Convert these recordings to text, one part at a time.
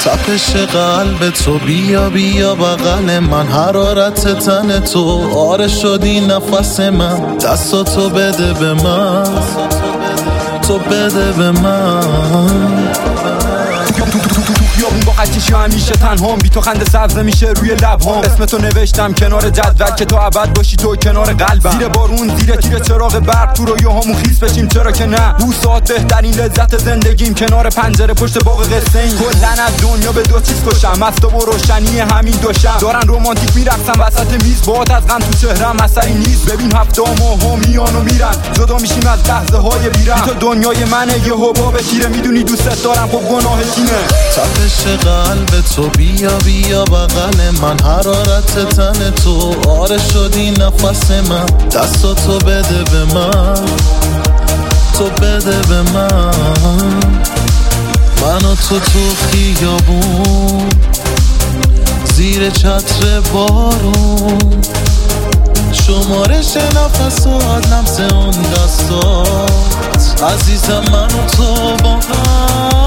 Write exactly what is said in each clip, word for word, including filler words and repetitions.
تپش قلب تو بیا بیا بغل من، حرارت تن تو آره شدی نفس من، دستاتو بده به من، تو بده به من. خیابون با قدکشی همیشه تنهام، بی تو خنده سبز میشه روی لبهام، اسم تو نوشتم کنار جدول که تو ابد باشی تو کنار قلبم، زیر بارون زیر تیر چراغ برق تو رویاهامون خیس بشیم چرا که نه، بوسات بهترین لذت زندگیم کنار پنجره پشت باغ قصه این، کلن از دنیا به دو چیز کشم، مست و روشنی همین دوشم، دارن رومانتیک میرقصن وسط میز باد از غم تو چهرم اثری نیست، ببین هفته ماها میان و میرن جدا میشیم از لحظه های بیرم، تو دنیای منه یه حباب تیره، میدونی دوست دارم خب گناه تینه. تپش قلب تو بیا بیا بغل من، حرارت تن تو آره شدی نفس من، دستاتو بده به من، تو بده به من. من و تو تو خیابون زیر چتر بارون، شمارش نفسات لمس اون دستات، عزیزم من و تو با هم.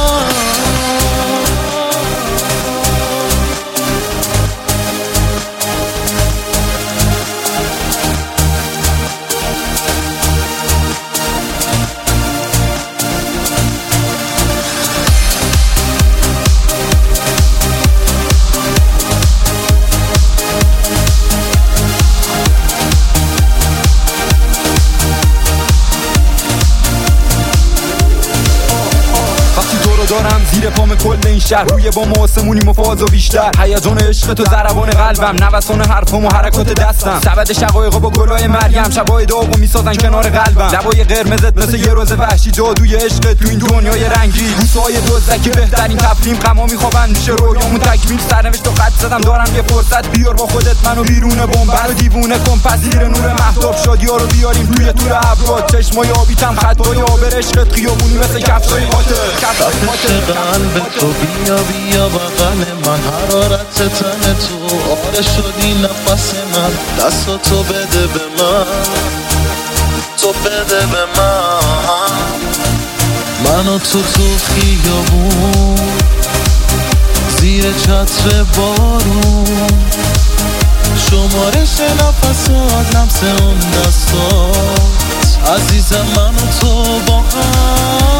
دارم زیر پام کل این شهر، روی بام آسمونی مفاز و بیشتر، هیجان عشق تو ضربان قلبم، نوسان حرفام و حرکات دستم، سبد شقایقا با گلای مریم، شبای داغو میسازن کنار قلبم، لبای قرمزت مثل یه روز وحشی، جادوی عشق تو این دنیای رنگی، بوسای دزدکی بهترین تفریم، غما میخوابن میشه رویامون تکمیل، سرنوشت تو خط زدم دارم یه فرصت، بیار با خودت منو بیرون بمب، برو دیوونه کن پذیر نور مهتاب، شادیا رو بیاریم توی طول ابرات، چشمای آبیتم خطای آبر عشقت خیابونی مثل کفشای خاطر. قلب تو بیا بیا بغل من، حرارت تن تو آره شدی نفس من، دستاتو بده به من، تو بده به من. من و تو تو خیابون زیر چتر بارون، شمارش نفسات لمس اون دستات، عزیزم من و تو با هم.